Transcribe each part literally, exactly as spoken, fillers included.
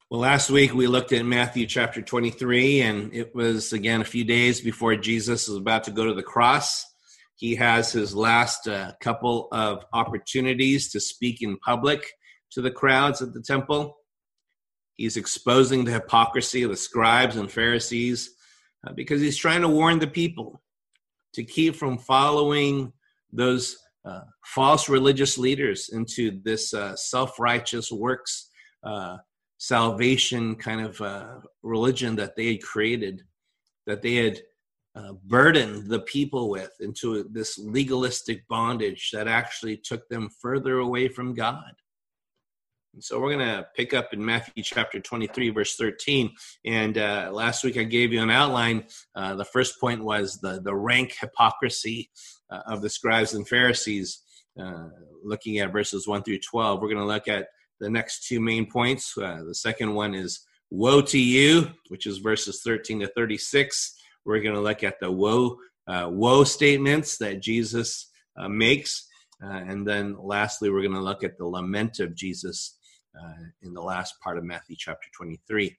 Well, last week we looked at Matthew chapter twenty-three, and it was, again, a few days before Jesus is about to go to the cross. He has his last uh, couple of opportunities to speak in public to the crowds at the temple. He's exposing the hypocrisy of the scribes and Pharisees uh, because he's trying to warn the people to keep from following those uh, false religious leaders into this uh, self-righteous works uh salvation kind of uh, religion that they had created, that they had uh, burdened the people with into this legalistic bondage that actually took them further away from God. And so we're going to pick up in Matthew chapter twenty-three, verse thirteen. And uh, last week I gave you an outline. Uh, the first point was the, the rank hypocrisy uh, of the scribes and Pharisees, uh, looking at verses one through twelve. We're going to look at the next two main points. Uh, the second one is woe to you, which is verses thirteen to thirty-six. We're going to look at the woe uh, woe statements that Jesus uh, makes. Uh, and then lastly, we're going to look at the lament of Jesus uh, in the last part of Matthew chapter twenty-three.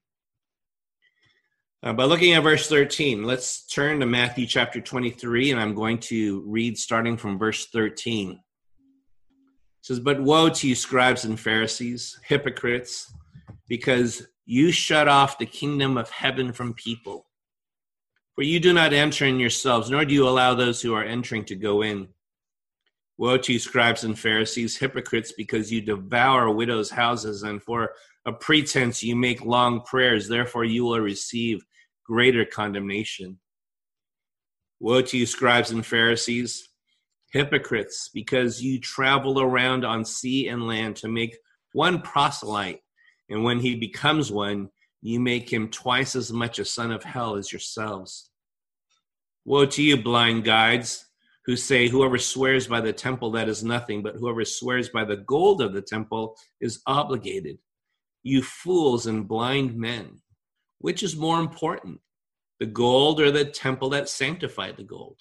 Uh, by looking at verse thirteen, let's turn to Matthew chapter twenty-three, and I'm going to read starting from verse thirteen. It says, "But woe to you, scribes and Pharisees, hypocrites, because you shut off the kingdom of heaven from people. For you do not enter in yourselves, nor do you allow those who are entering to go in. Woe to you, scribes and Pharisees, hypocrites, because you devour widows' houses, and for a pretense you make long prayers. Therefore you will receive greater condemnation. Woe to you, scribes and Pharisees, hypocrites, because you travel around on sea and land to make one proselyte, and when he becomes one, you make him twice as much a son of hell as yourselves. Woe to you, blind guides, who say, whoever swears by the temple, that is nothing, but whoever swears by the gold of the temple is obligated. You fools and blind men, which is more important, the gold or the temple that sanctified the gold?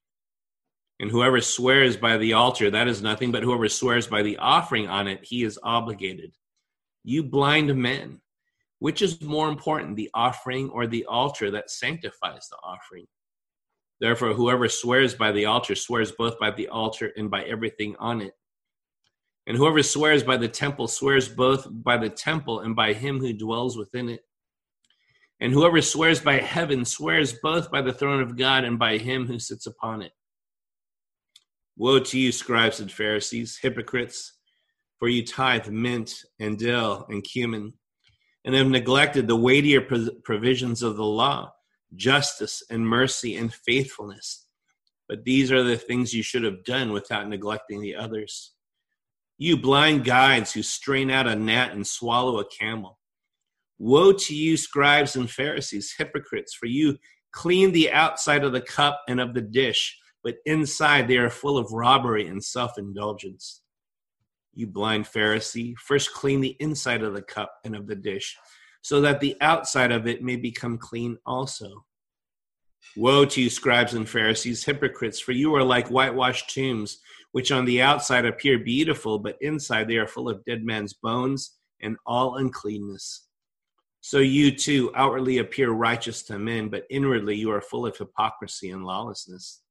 And whoever swears by the altar, that is nothing, but whoever swears by the offering on it, he is obligated. You blind men, which is more important, the offering or the altar that sanctifies the offering? Therefore, whoever swears by the altar swears both by the altar and by everything on it. And whoever swears by the temple swears both by the temple and by him who dwells within it. And whoever swears by heaven swears both by the throne of God and by him who sits upon it. Woe to you, scribes and Pharisees, hypocrites, for you tithe mint and dill and cumin, and have neglected the weightier provisions of the law, justice and mercy and faithfulness. But these are the things you should have done without neglecting the others. You blind guides who strain out a gnat and swallow a camel. Woe to you, scribes and Pharisees, hypocrites, for you clean the outside of the cup and of the dish, but inside they are full of robbery and self-indulgence. You blind Pharisee, first clean the inside of the cup and of the dish, so that the outside of it may become clean also. Woe to you, scribes and Pharisees, hypocrites, for you are like whitewashed tombs, which on the outside appear beautiful, but inside they are full of dead men's bones and all uncleanness. So you too outwardly appear righteous to men, but inwardly you are full of hypocrisy and lawlessness.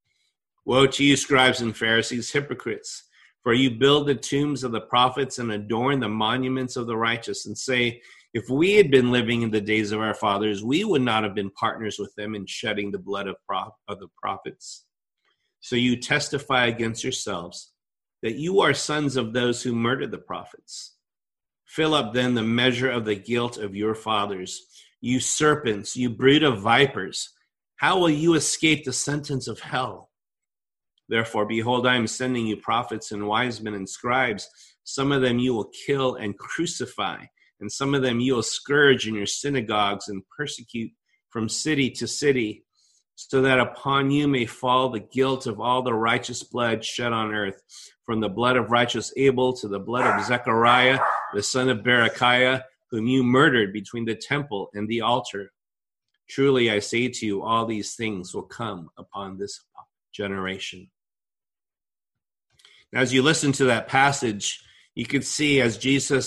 Woe to you, scribes and Pharisees, hypocrites, for you build the tombs of the prophets and adorn the monuments of the righteous, and say, if we had been living in the days of our fathers, we would not have been partners with them in shedding the blood of, prof- of the prophets. So you testify against yourselves that you are sons of those who murdered the prophets. Fill up then the measure of the guilt of your fathers. You serpents, you brood of vipers, how will you escape the sentence of hell? Therefore, behold, I am sending you prophets and wise men and scribes. Some of them you will kill and crucify, and some of them you will scourge in your synagogues and persecute from city to city, so that upon you may fall the guilt of all the righteous blood shed on earth, from the blood of righteous Abel to the blood of Zechariah, the son of Berechiah, whom you murdered between the temple and the altar. Truly, I say to you, all these things will come upon this generation." As you listen to that passage, you could see as Jesus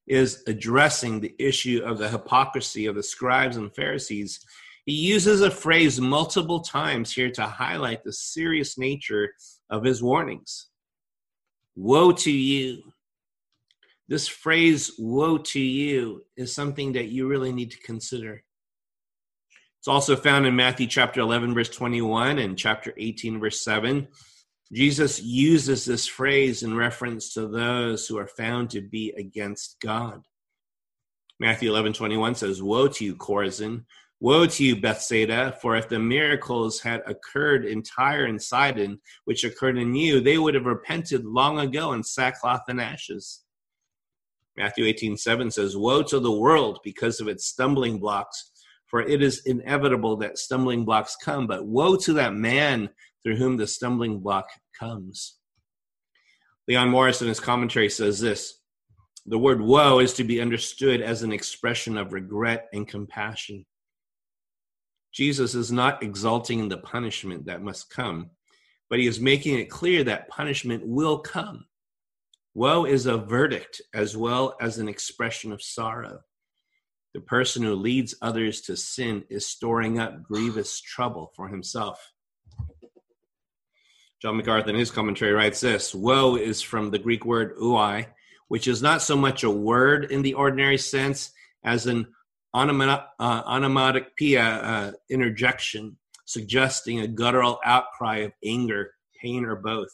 is addressing the issue of the hypocrisy of the scribes and Pharisees, he uses a phrase multiple times here to highlight the serious nature of his warnings. Woe to you. This phrase, woe to you, is something that you really need to consider. It's also found in Matthew chapter eleven, verse twenty-one, and chapter eighteen, verse seven. Jesus uses this phrase in reference to those who are found to be against God. Matthew eleven, twenty-one says, woe to you, Chorazin. Woe to you, Bethsaida, for if the miracles had occurred in Tyre and Sidon, which occurred in you, they would have repented long ago in sackcloth and ashes. Matthew eighteen, seven says, woe to the world because of its stumbling blocks, for it is inevitable that stumbling blocks come, but woe to that man through whom the stumbling block comes. Leon Morris in his commentary says this, the word woe is to be understood as an expression of regret and compassion. Jesus is not exalting the punishment that must come, but he is making it clear that punishment will come. Woe is a verdict as well as an expression of sorrow. The person who leads others to sin is storing up grievous trouble for himself. John MacArthur in his commentary writes this, woe is from the Greek word ouai, which is not so much a word in the ordinary sense as an Onomatopoeia, uh, onomatopoeia uh, interjection, suggesting a guttural outcry of anger, pain, or both.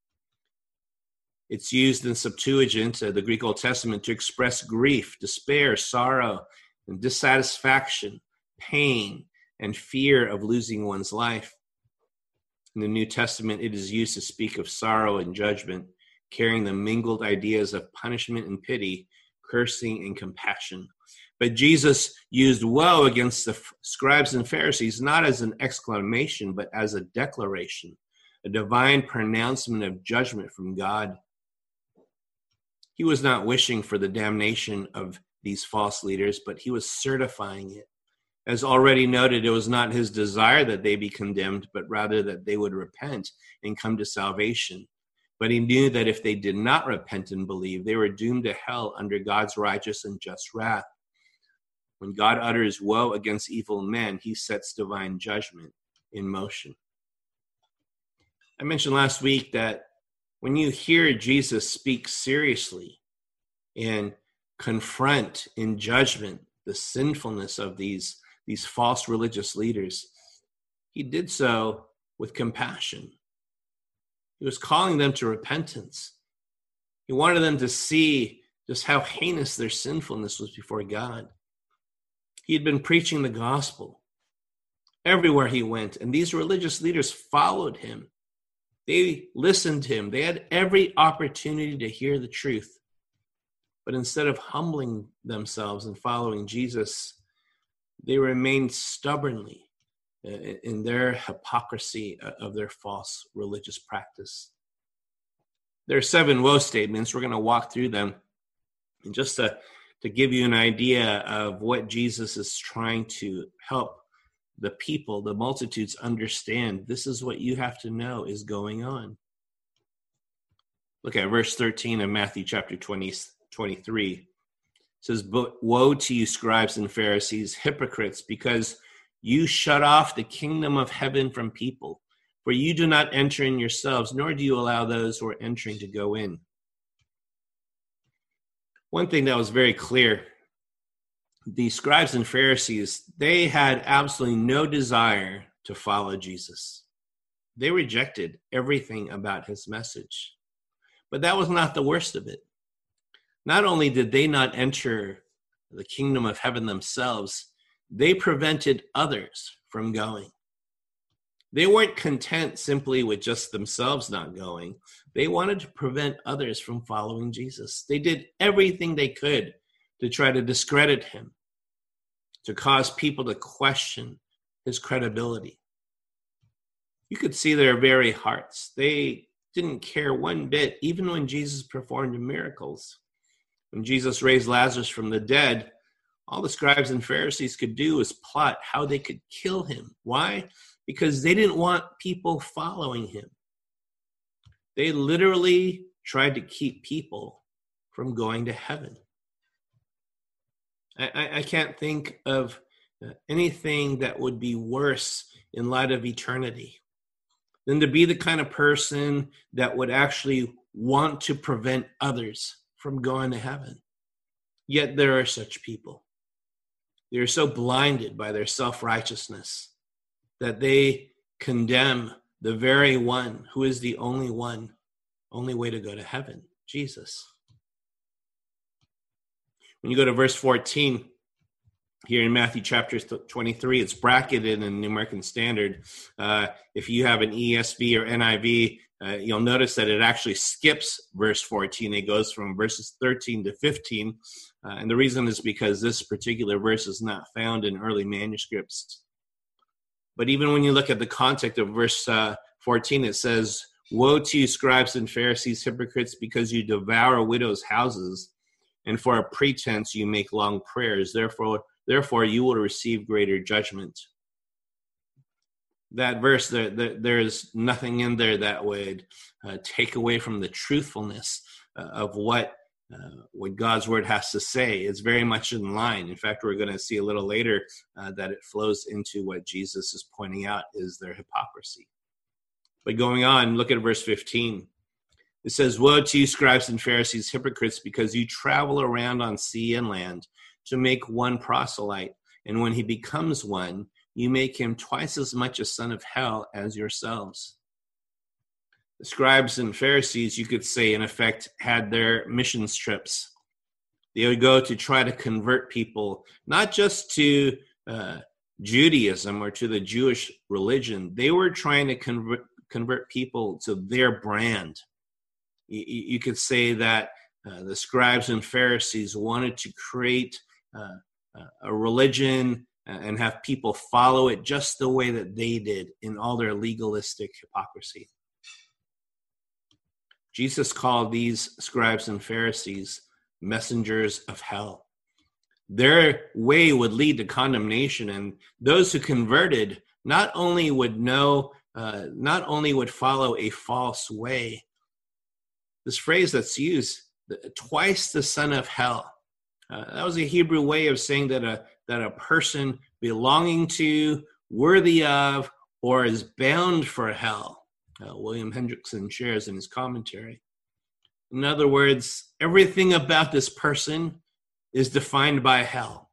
It's used in Septuagint, uh, the Greek Old Testament, to express grief, despair, sorrow, and dissatisfaction, pain, and fear of losing one's life. In the New Testament, it is used to speak of sorrow and judgment, carrying the mingled ideas of punishment and pity, cursing and compassion. But Jesus used woe against the scribes and Pharisees not as an exclamation, but as a declaration, a divine pronouncement of judgment from God. He was not wishing for the damnation of these false leaders, but he was certifying it. As already noted, it was not his desire that they be condemned, but rather that they would repent and come to salvation. But he knew that if they did not repent and believe, they were doomed to hell under God's righteous and just wrath. When God utters woe against evil men, he sets divine judgment in motion. I mentioned last week that when you hear Jesus speak seriously and confront in judgment the sinfulness of these, these false religious leaders, he did so with compassion. He was calling them to repentance. He wanted them to see just how heinous their sinfulness was before God. He had been preaching the gospel everywhere he went, and these religious leaders followed him. They listened to him. They had every opportunity to hear the truth. But instead of humbling themselves and following Jesus, they remained stubbornly in their hypocrisy of their false religious practice. There are seven woe statements. We're going to walk through them. And just to, to give you an idea of what Jesus is trying to help the people, the multitudes understand, this is what you have to know is going on. Look at verse thirteen of Matthew chapter twenty, twenty-three. It says, "But woe to you, scribes and Pharisees, hypocrites, because you shut off the kingdom of heaven from people. For you do not enter in yourselves, nor do you allow those who are entering to go in." One thing that was very clear, the scribes and Pharisees, they had absolutely no desire to follow Jesus. They rejected everything about his message. But that was not the worst of it. Not only did they not enter the kingdom of heaven themselves, they prevented others from going. They weren't content simply with just themselves not going. They wanted to prevent others from following Jesus. They did everything they could to try to discredit him, to cause people to question his credibility. You could see their very hearts. They didn't care one bit, even when Jesus performed miracles. When Jesus raised Lazarus from the dead, all the scribes and Pharisees could do was plot how they could kill him. Why? Because they didn't want people following him. They literally tried to keep people from going to heaven. I, I can't think of anything that would be worse in light of eternity than to be the kind of person that would actually want to prevent others from going to heaven. Yet there are such people. They are so blinded by their self-righteousness that they condemn the very one who is the only one, only way to go to heaven, Jesus. When you go to verse fourteen, here in Matthew chapter twenty-three, it's bracketed in the New American Standard. Uh, if you have an E S V or N I V, uh, you'll notice that it actually skips verse fourteen. It goes from verses thirteen to fifteen. Uh, and the reason is because this particular verse is not found in early manuscripts. But even when you look at the context of verse uh, fourteen, it says, "Woe to you, scribes and Pharisees, hypocrites, because you devour widows' houses, and for a pretense you make long prayers. Therefore, therefore you will receive greater judgment." That verse, there, there, there's nothing in there that would uh, take away from the truthfulness uh, of what uh, what God's word has to say. It's very much in line. In fact, we're going to see a little later uh, that it flows into what Jesus is pointing out is their hypocrisy. But going on, look at verse fifteen. It says, "Woe to you, scribes and Pharisees, hypocrites, because you travel around on sea and land to make one proselyte, and when he becomes one, you make him twice as much a son of hell as yourselves." The scribes and Pharisees, you could say, in effect, had their mission trips. They would go to try to convert people, not just to uh, Judaism or to the Jewish religion. They were trying to convert, convert people to their brand. You, you could say that uh, the scribes and Pharisees wanted to create uh, a religion and have people follow it just the way that they did in all their legalistic hypocrisy. Jesus called these scribes and Pharisees messengers of hell. Their way would lead to condemnation, and those who converted not only would know, uh, not only would follow a false way. This phrase that's used, twice the son of hell, uh, that was a Hebrew way of saying that a that a person belonging to, worthy of, or is bound for hell. Uh, William Hendrickson shares in his commentary. In other words, everything about this person is defined by hell.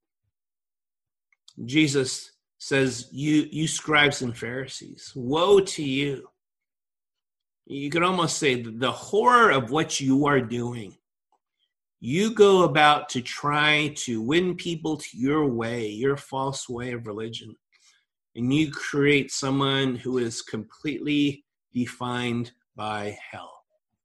Jesus says, you, you scribes and Pharisees, woe to you. You could almost say the horror of what you are doing. You go about to try to win people to your way, your false way of religion. And you create someone who is completely defined by hell.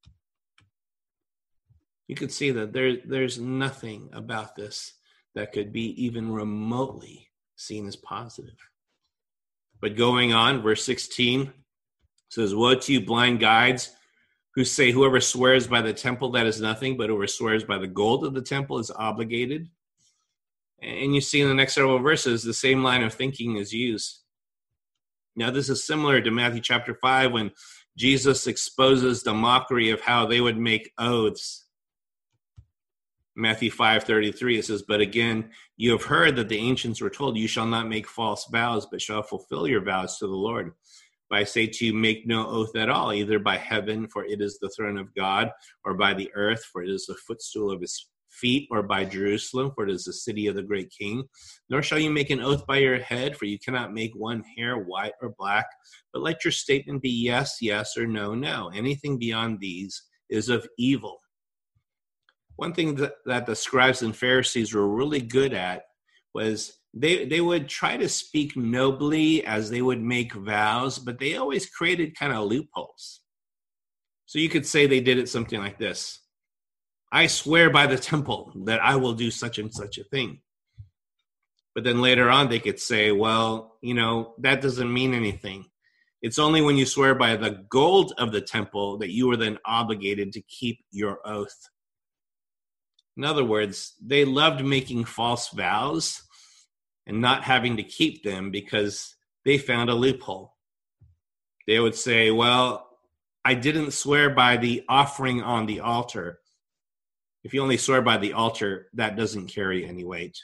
You could see that there, there's nothing about this that could be even remotely seen as positive. But going on, verse sixteen says, "Woe to you, blind guides, who say whoever swears by the temple, that is nothing, but whoever swears by the gold of the temple is obligated." And you see in the next several verses, the same line of thinking is used. Now, this is similar to Matthew chapter five when Jesus exposes the mockery of how they would make oaths. Matthew five thirty-three, it says, "But again, you have heard that the ancients were told, you shall not make false vows, but shall fulfill your vows to the Lord. But I say to you, make no oath at all, either by heaven, for it is the throne of God, or by the earth, for it is the footstool of his feet, or by Jerusalem, for it is the city of the great king. Nor shall you make an oath by your head, for you cannot make one hair white or black, but let your statement be yes, yes, or no, no. Anything beyond these is of evil." One thing that, that the scribes and Pharisees were really good at was they, they would try to speak nobly as they would make vows, but they always created kind of loopholes. So you could say they did it something like this: "I swear by the temple that I will do such and such a thing." But then later on they could say, well, you know, that doesn't mean anything. It's only when you swear by the gold of the temple that you are then obligated to keep your oath. In other words, they loved making false vows and not having to keep them because they found a loophole. They would say, well, I didn't swear by the offering on the altar, If you only swear by the altar, that doesn't carry any weight.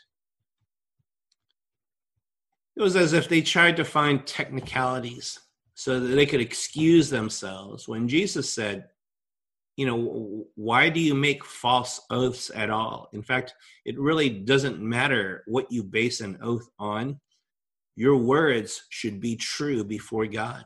It was as if they tried to find technicalities so that they could excuse themselves when Jesus said, you know, why do you make false oaths at all? In fact, it really doesn't matter what you base an oath on. Your words should be true before God.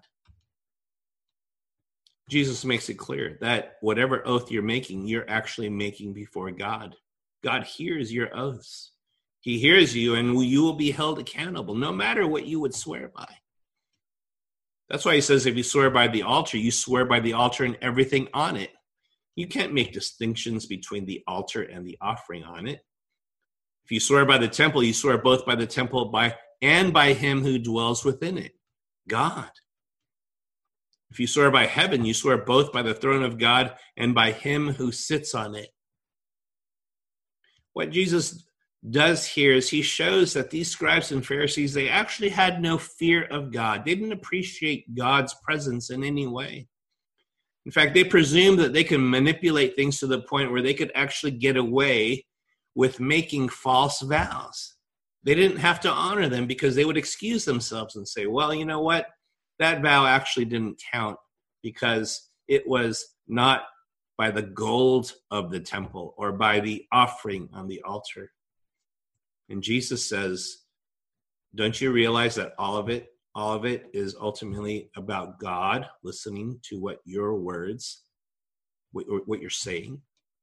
Jesus makes it clear that whatever oath you're making, you're actually making before God. God hears your oaths. He hears you, and you will be held accountable, no matter what you would swear by. That's why he says if you swear by the altar, you swear by the altar and everything on it. You can't make distinctions between the altar and the offering on it. If you swear by the temple, you swear both by the temple by and by him who dwells within it, God. If you swear by heaven, you swear both by the throne of God and by him who sits on it. What Jesus does here is he shows that these scribes and Pharisees, they actually had no fear of God. They didn't appreciate God's presence in any way. In fact, they presumed that they could manipulate things to the point where they could actually get away with making false vows. They didn't have to honor them because they would excuse themselves and say, well, you know what? That vow actually didn't count because it was not by the gold of the temple or by the offering on the altar. And Jesus says, don't you realize that all of it, all of it is ultimately about God listening to what your words, what, what you're saying?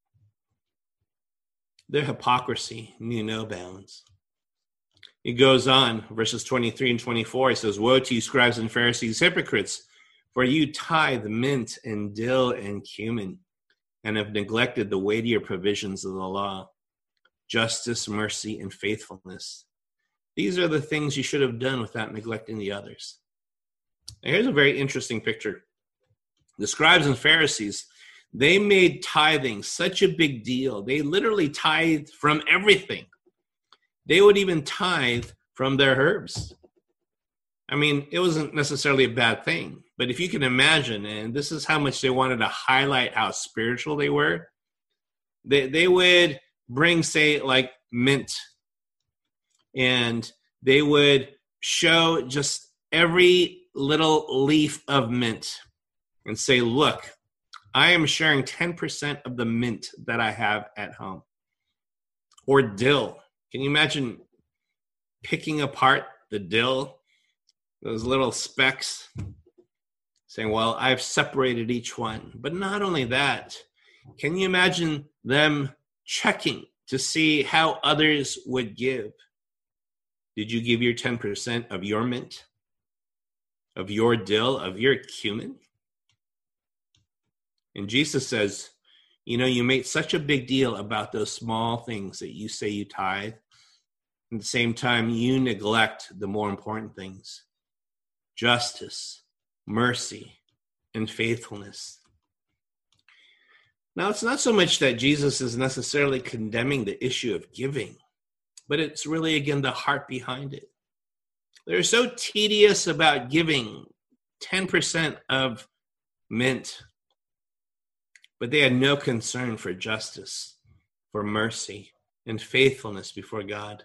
Their hypocrisy knew no bounds. It goes on, verses twenty-three and twenty-four, it says, woe to you, scribes and Pharisees, hypocrites, for you tithe mint and dill and cumin, and have neglected the weightier provisions of the law, justice, mercy, and faithfulness. These are the things you should have done without neglecting the others. Now, here's a very interesting picture. The scribes and Pharisees, they made tithing such a big deal. They literally tithed from everything. They would even tithe from their herbs. I mean, it wasn't necessarily a bad thing, but if you can imagine, and this is how much they wanted to highlight how spiritual they were, they, they would bring, say, like mint, and they would show just every little leaf of mint and say, look, I am sharing ten percent of the mint that I have at home. Or dill. Can you imagine picking apart the dill, those little specks, saying, well, I've separated each one. But not only that, can you imagine them checking to see how others would give? Did you give your ten percent of your mint, of your dill, of your cumin? And Jesus says, you know, you make such a big deal about those small things that you say you tithe. At the same time, you neglect the more important things: justice, mercy, and faithfulness. Now, it's not so much that Jesus is necessarily condemning the issue of giving, but it's really, again, the heart behind it. They're so tedious about giving ten percent of mint, but they had no concern for justice, for mercy, and faithfulness before God.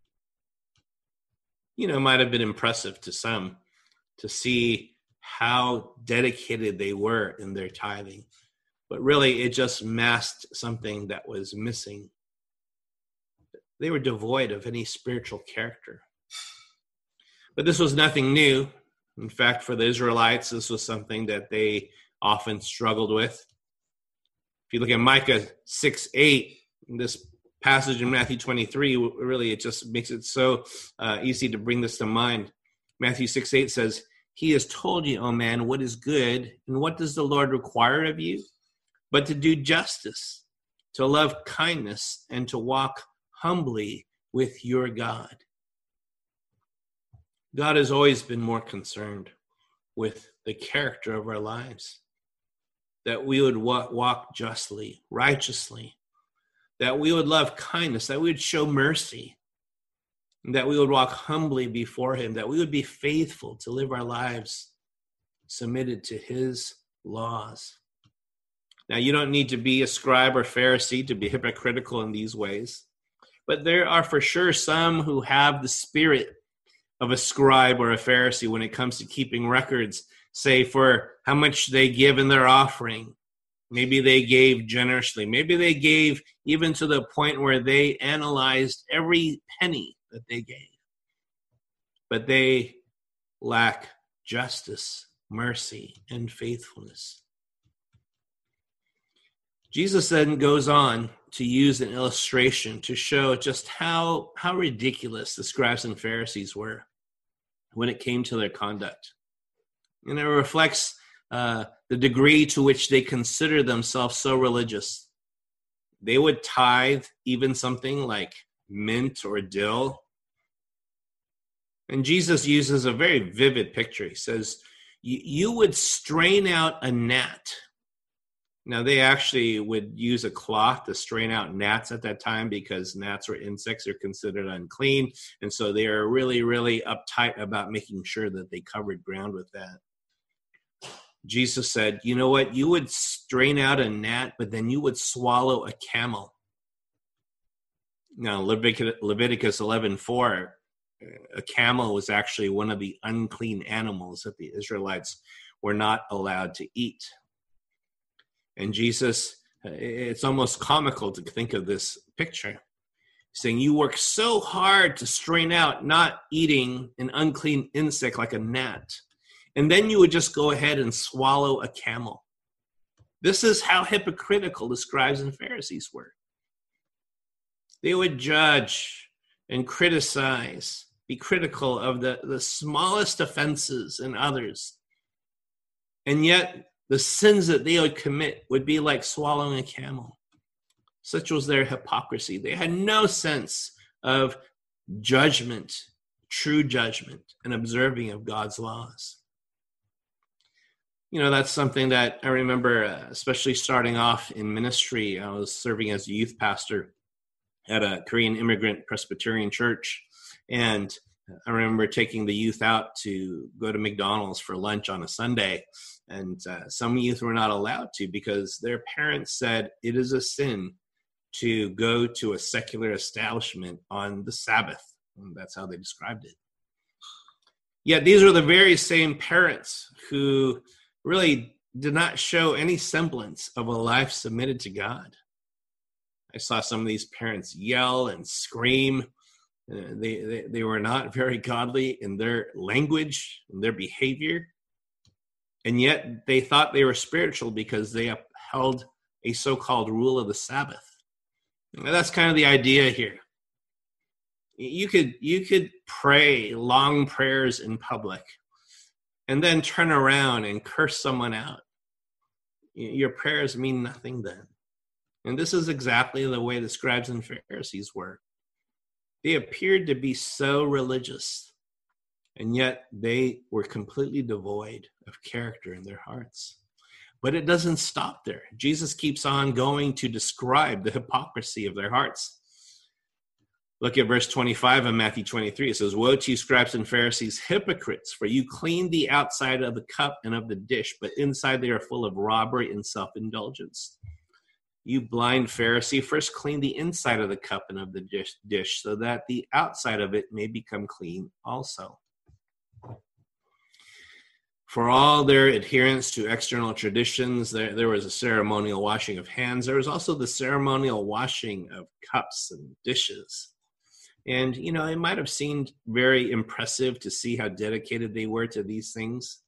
You know, it might have been impressive to some to see how dedicated they were in their tithing, but really it just masked something that was missing. They were devoid of any spiritual character. But this was nothing new. In fact, for the Israelites, this was something that they often struggled with. If you look at Micah six eight, this passage in Matthew twenty-three, really, it just makes it so uh, easy to bring this to mind. Matthew six eight says, he has told you, O man, what is good, and what does the Lord require of you? But to do justice, to love kindness, and to walk humbly with your God. God has always been more concerned with the character of our lives, that we would walk, walk justly, righteously, that we would love kindness, that we would show mercy, and that we would walk humbly before him, that we would be faithful to live our lives submitted to his laws. Now, you don't need to be a scribe or Pharisee to be hypocritical in these ways, but there are for sure some who have the spirit of a scribe or a Pharisee when it comes to keeping records, say for how much they give in their offering. Maybe they gave generously. Maybe they gave even to the point where they analyzed every penny that they gave. But they lack justice, mercy, and faithfulness. Jesus then goes on to use an illustration to show just how, how ridiculous the scribes and Pharisees were when it came to their conduct. And it reflects uh, the degree to which they consider themselves so religious. They would tithe even something like mint or dill. And Jesus uses a very vivid picture. He says, you would strain out a gnat. Now, they actually would use a cloth to strain out gnats at that time because gnats or insects are considered unclean. And so they are really, really uptight about making sure that they covered ground with that. Jesus said, you know what? You would strain out a gnat, but then you would swallow a camel. Now, Leviticus, Leviticus eleven four, a camel was actually one of the unclean animals that the Israelites were not allowed to eat. And Jesus, it's almost comical to think of this picture, saying you work so hard to strain out not eating an unclean insect like a gnat, and then you would just go ahead and swallow a camel. This is how hypocritical the scribes and Pharisees were. They would judge and criticize, be critical of the, the smallest offenses in others, and yet the sins that they would commit would be like swallowing a camel. Such was their hypocrisy. They had no sense of judgment, true judgment, and observing of God's laws. You know, that's something that I remember, uh, especially starting off in ministry. I was serving as a youth pastor at a Korean immigrant Presbyterian church. And I remember taking the youth out to go to McDonald's for lunch on a Sunday. And uh, some youth were not allowed to because their parents said it is a sin to go to a secular establishment on the Sabbath. And that's how they described it. Yet these are the very same parents who really did not show any semblance of a life submitted to God. I saw some of these parents yell and scream. Uh, they, they, they were not very godly in their language and their behavior. And yet they thought they were spiritual because they upheld a so-called rule of the Sabbath. And that's kind of the idea here. You could, you could pray long prayers in public and then turn around and curse someone out. Your prayers mean nothing then. And this is exactly the way the scribes and Pharisees were. They appeared to be so religious, and yet they were completely devoid of character in their hearts. But it doesn't stop there. Jesus keeps on going to describe the hypocrisy of their hearts. Look at verse twenty-five of Matthew twenty-three. It says, woe to you, scribes and Pharisees, hypocrites, for you clean the outside of the cup and of the dish, but inside they are full of robbery and self-indulgence. You blind Pharisee, first clean the inside of the cup and of the dish, dish so that the outside of it may become clean also. For all their adherence to external traditions, there, there was a ceremonial washing of hands. There was also the ceremonial washing of cups and dishes. And, you know, it might have seemed very impressive to see how dedicated they were to these things.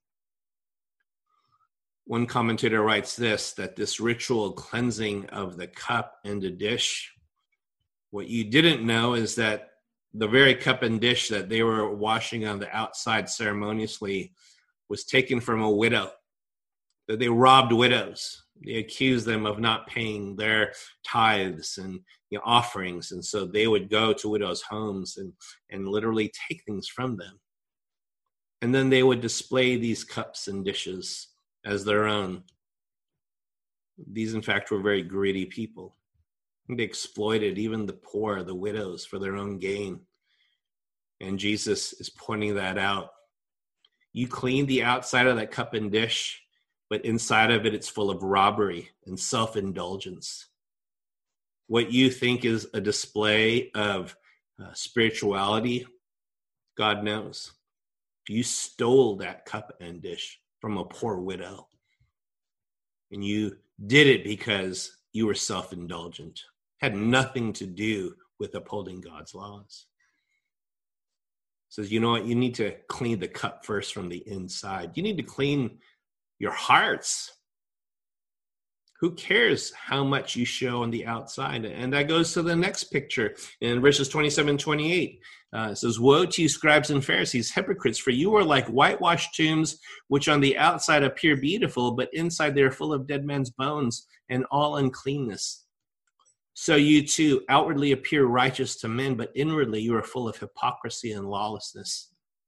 One commentator writes this, that this ritual cleansing of the cup and the dish, what you didn't know is that the very cup and dish that they were washing on the outside ceremoniously was taken from a widow, that they robbed widows. They accused them of not paying their tithes and, you know, offerings. And so they would go to widows' homes and, and literally take things from them. And then they would display these cups and dishes as their own. These, in fact, were very greedy people. They exploited even the poor, the widows, for their own gain. And Jesus is pointing that out. You clean the outside of that cup and dish, but inside of it, it's full of robbery and self-indulgence. What you think is a display of uh, spirituality, God knows. You stole that cup and dish from a poor widow. And you did it because you were self-indulgent. Had nothing to do with upholding God's laws. Says, you know what? You need to clean the cup first from the inside. You need to clean your hearts. Who cares how much you show on the outside? And that goes to the next picture in verses twenty-seven, twenty-eight. Uh, it says, woe to you, scribes and Pharisees, hypocrites, for you are like whitewashed tombs, which on the outside appear beautiful, but inside they are full of dead men's bones and all uncleanness. So you too outwardly appear righteous to men, but inwardly you are full of hypocrisy and lawlessness.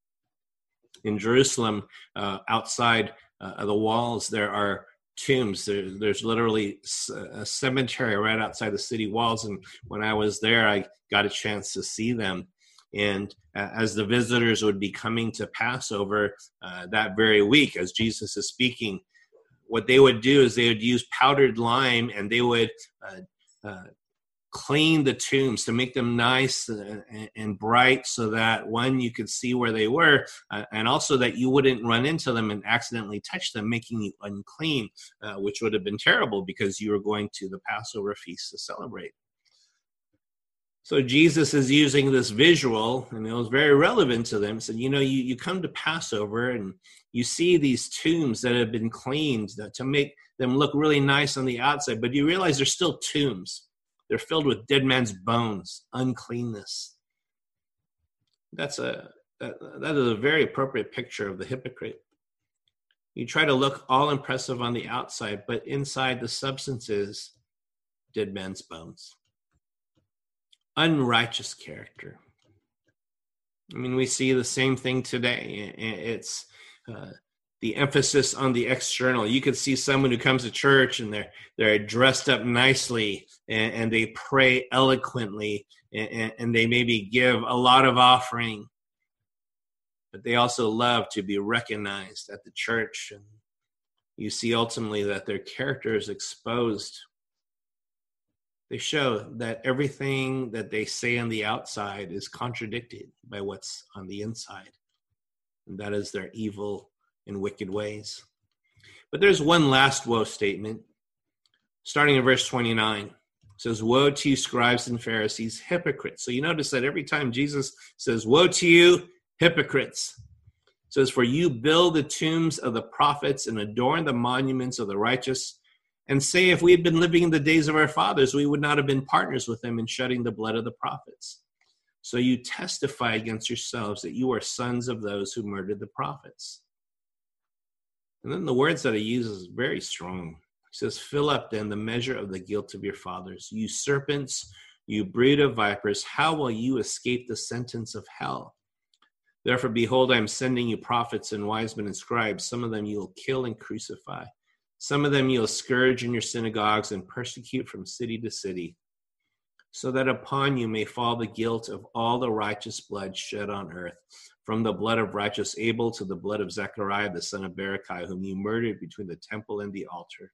In Jerusalem, uh, outside uh, of the walls, there are tombs. There, there's literally a cemetery right outside the city walls. And when I was there, I got a chance to see them. And uh, as the visitors would be coming to Passover uh, that very week, as Jesus is speaking, what they would do is they would use powdered lime and they would uh, uh, clean the tombs to make them nice and, and bright so that, one, you could see where they were, uh, and also that you wouldn't run into them and accidentally touch them, making you unclean, uh, which would have been terrible because you were going to the Passover feast to celebrate. So Jesus is using this visual, and it was very relevant to them. So, you know, you, you come to Passover and you see these tombs that have been cleaned to make them look really nice on the outside, but you realize they're still tombs. They're filled with dead men's bones, uncleanness. That's a that, that is a very appropriate picture of the hypocrite. You try to look all impressive on the outside, but inside the substance is dead men's bones. Unrighteous character. I mean, we see the same thing today. It's uh, the emphasis on the external. You could see someone who comes to church and they're they're dressed up nicely and, and they pray eloquently and, and they maybe give a lot of offering, but they also love to be recognized at the church. And you see ultimately that their character is exposed. They show that everything that they say on the outside is contradicted by what's on the inside. And that is their evil and wicked ways. But there's one last woe statement, starting in verse twenty-nine. It says, woe to you, scribes and Pharisees, hypocrites. So you notice that every time Jesus says, woe to you, hypocrites. It says, for you build the tombs of the prophets and adorn the monuments of the righteous, and say if we had been living in the days of our fathers, we would not have been partners with them in shedding the blood of the prophets. So you testify against yourselves that you are sons of those who murdered the prophets. And then the words that he uses is very strong. He says, fill up then the measure of the guilt of your fathers. You serpents, you brood of vipers, how will you escape the sentence of hell? Therefore, behold, I am sending you prophets and wise men and scribes. Some of them you will kill and crucify. Some of them you'll scourge in your synagogues and persecute from city to city, so that upon you may fall the guilt of all the righteous blood shed on earth, from the blood of righteous Abel to the blood of Zechariah, the son of Berechiah, whom you murdered between the temple and the altar.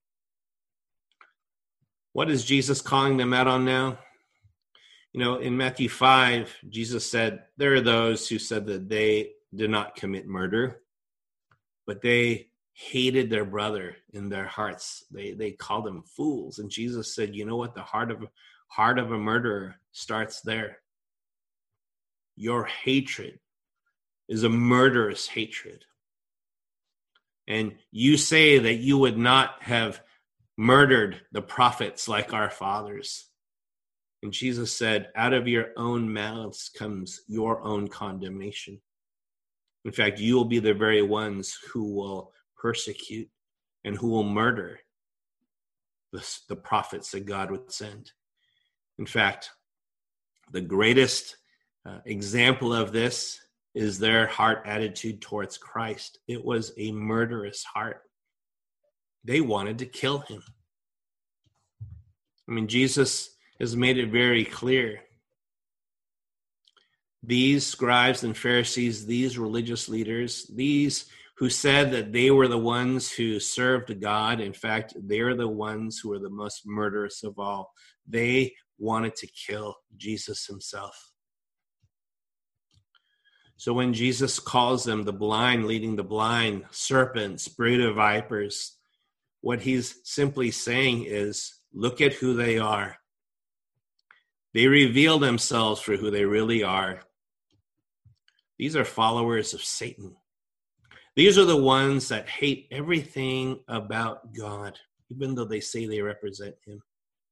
What is Jesus calling them out on now? You know, in Matthew five, Jesus said, there are those who said that they did not commit murder, but they hated their brother in their hearts. They they called them fools. And Jesus said, you know what? The heart of, heart of a murderer starts there. Your hatred is a murderous hatred. And you say that you would not have murdered the prophets like our fathers. And Jesus said, out of your own mouths comes your own condemnation. In fact, you will be the very ones who will persecute and who will murder the, the prophets that God would send. In fact, the greatest uh, example of this is their heart attitude towards Christ. It was a murderous heart. They wanted to kill him. I mean, Jesus has made it very clear. These scribes and Pharisees, these religious leaders, these who said that they were the ones who served God. In fact, they're the ones who are the most murderous of all. They wanted to kill Jesus himself. So when Jesus calls them the blind leading the blind, serpents, brood of vipers, what he's simply saying is, look at who they are. They reveal themselves for who they really are. These are followers of Satan. These are the ones that hate everything about God, even though they say they represent him.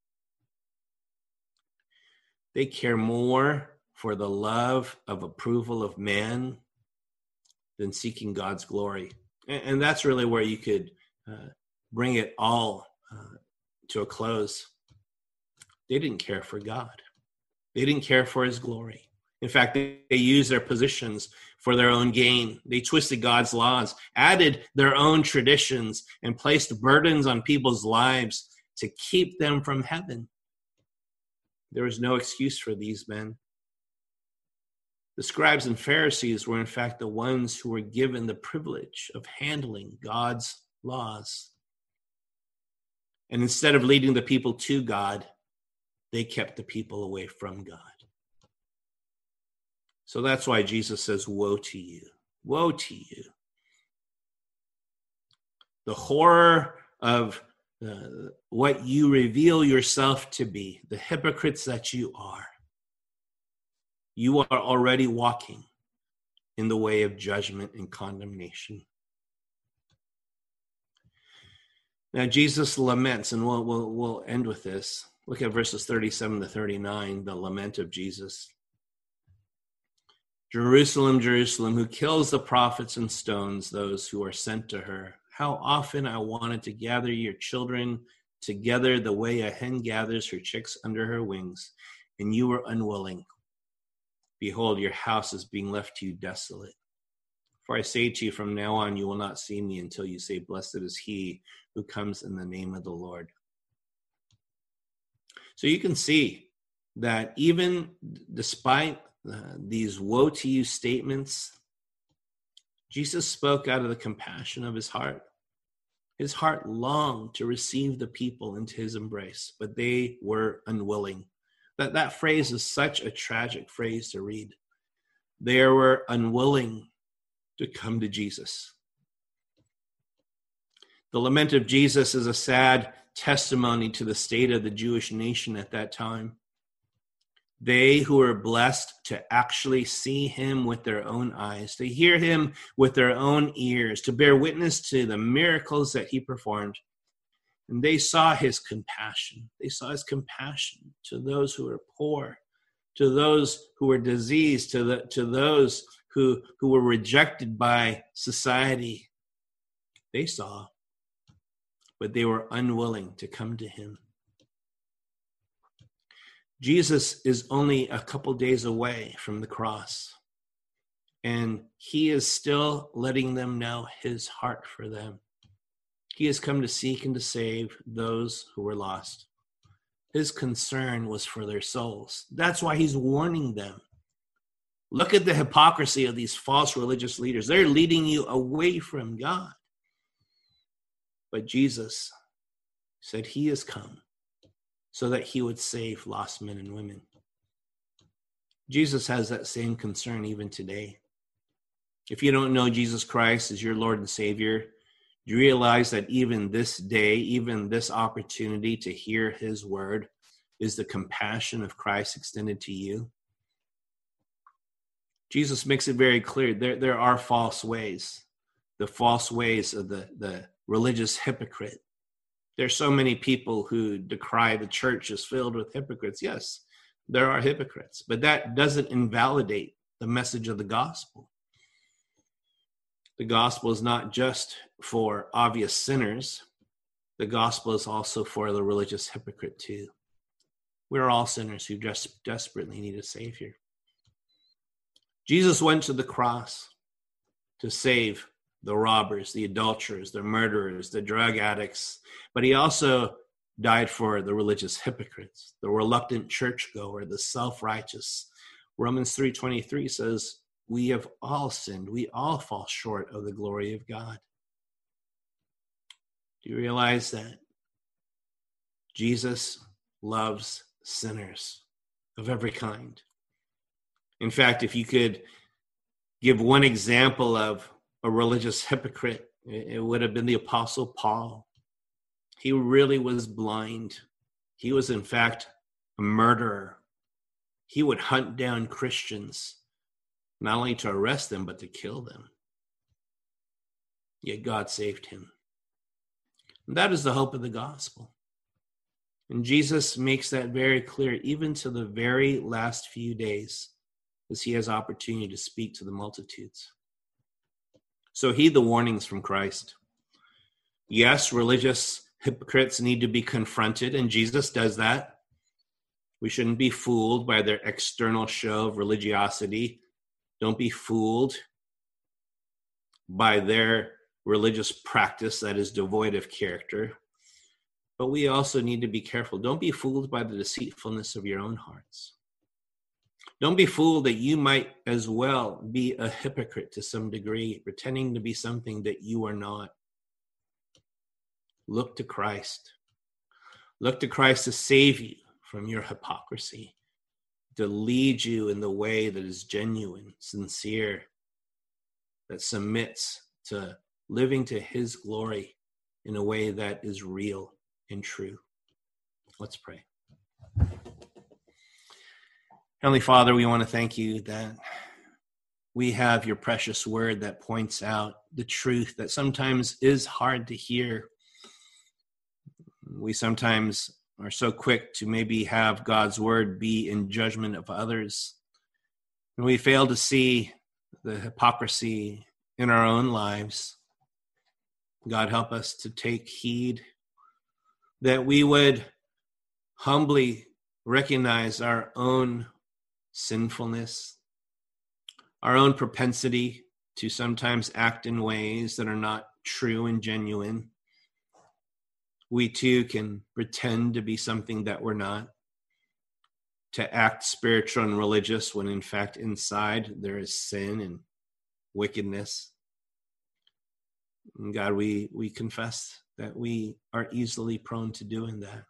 They care more for the love of approval of man than seeking God's glory. And, and that's really where you could uh, bring it all uh, to a close. They didn't care for God. They didn't care for his glory. In fact, they, they used their positions for their own gain. They twisted God's laws, added their own traditions, and placed burdens on people's lives to keep them from heaven. There was no excuse for these men. The scribes and Pharisees were, in fact, the ones who were given the privilege of handling God's laws. And instead of leading the people to God, they kept the people away from God. So that's why Jesus says, woe to you, woe to you. The horror of uh, what you reveal yourself to be, the hypocrites that you are. You are already walking in the way of judgment and condemnation. Now, Jesus laments, and we'll, we'll, we'll end with this. Look at verses thirty-seven to thirty-nine, the lament of Jesus. Jerusalem, Jerusalem, who kills the prophets and stones those who are sent to her. How often I wanted to gather your children together the way a hen gathers her chicks under her wings, and you were unwilling. Behold, your house is being left to you desolate. For I say to you, from now on you will not see me until you say, blessed is he who comes in the name of the Lord. So you can see that even despite uh, these woe to you statements, Jesus spoke out of the compassion of his heart. His heart longed to receive the people into his embrace, but they were unwilling. That, that phrase is such a tragic phrase to read. They were unwilling to come to Jesus. The lament of Jesus is a sad testimony to the state of the Jewish nation at that time. They who were blessed to actually see him with their own eyes, to hear him with their own ears, to bear witness to the miracles that he performed. And they saw his compassion. They saw his compassion to those who were poor, to those who were diseased, to the to those who, who were rejected by society. They saw, but they were unwilling to come to him. Jesus is only a couple days away from the cross, and he is still letting them know his heart for them. He has come to seek and to save those who were lost. His concern was for their souls. That's why he's warning them. Look at the hypocrisy of these false religious leaders. They're leading you away from God. But Jesus said he has come so that he would save lost men and women. Jesus has that same concern even today. If you don't know Jesus Christ as your Lord and Savior, do you realize that even this day, even this opportunity to hear his word is the compassion of Christ extended to you? Jesus makes it very clear there, there are false ways, the false ways of the, the religious hypocrite. There's so many people who decry the church is filled with hypocrites. Yes, there are hypocrites, but that doesn't invalidate the message of the gospel. The gospel is not just for obvious sinners. The gospel is also for the religious hypocrite too. We're all sinners who just desperately need a savior. Jesus went to the cross to save the robbers, the adulterers, the murderers, the drug addicts, but he also died for the religious hypocrites, the reluctant churchgoer, the self-righteous. Romans three twenty-three says, we have all sinned. We all fall short of the glory of God. Do you realize that Jesus loves sinners of every kind? In fact, if you could give one example of a religious hypocrite, it would have been the Apostle Paul. He really was blind. He was, in fact, a murderer. He would hunt down Christians, not only to arrest them, but to kill them. Yet God saved him. And that is the hope of the gospel. And Jesus makes that very clear, even to the very last few days, as he has opportunity to speak to the multitudes. So heed the warnings from Christ. Yes, religious hypocrites need to be confronted, and Jesus does that. We shouldn't be fooled by their external show of religiosity. Don't be fooled by their religious practice that is devoid of character. But we also need to be careful. Don't be fooled by the deceitfulness of your own hearts. Don't be fooled that you might as well be a hypocrite to some degree, pretending to be something that you are not. Look to Christ. Look to Christ to save you from your hypocrisy, to lead you in the way that is genuine, sincere, that submits to living to his glory in a way that is real and true. Let's pray. Heavenly Father, we want to thank you that we have your precious word that points out the truth that sometimes is hard to hear. We sometimes are so quick to maybe have God's word be in judgment of others. And we fail to see the hypocrisy in our own lives. God, help us to take heed, that we would humbly recognize our own sinfulness, our own propensity to sometimes act in ways that are not true and genuine. We too can pretend to be something that we're not, to act spiritual and religious when in fact inside there is sin and wickedness. And God, we, we confess that we are easily prone to doing that.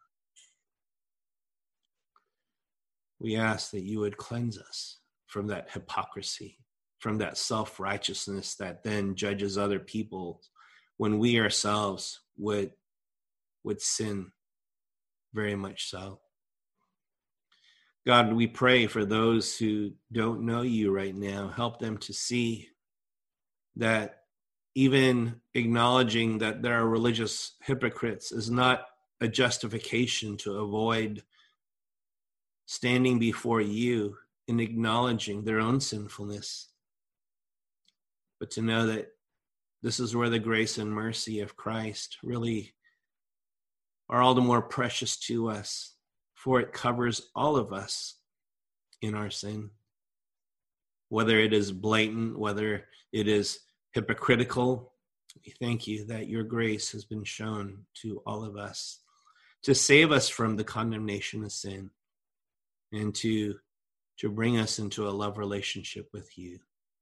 We ask that you would cleanse us from that hypocrisy, from that self-righteousness that then judges other people when we ourselves would, would sin very much so. God, we pray for those who don't know you right now. Help them to see that even acknowledging that there are religious hypocrites is not a justification to avoid standing before you and acknowledging their own sinfulness, but to know that this is where the grace and mercy of Christ really are all the more precious to us, for it covers all of us in our sin. Whether it is blatant, whether it is hypocritical, we thank you that your grace has been shown to all of us to save us from the condemnation of sin and to, to bring us into a love relationship with you.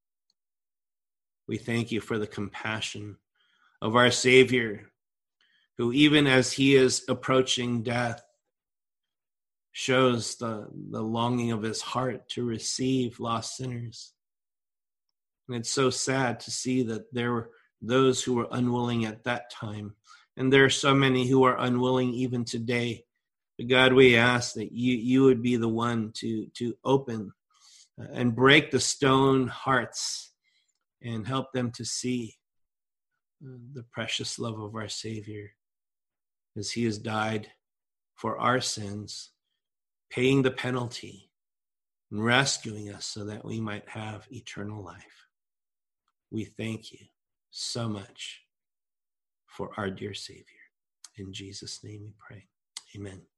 We thank you for the compassion of our Savior, who even as he is approaching death, shows the, the longing of his heart to receive lost sinners. And it's so sad to see that there were those who were unwilling at that time. And there are so many who are unwilling even today. But God, we ask that you, you would be the one to, to open and break the stone hearts and help them to see the precious love of our Savior as he has died for our sins, paying the penalty and rescuing us so that we might have eternal life. We thank you so much for our dear Savior. In Jesus' name we pray. Amen.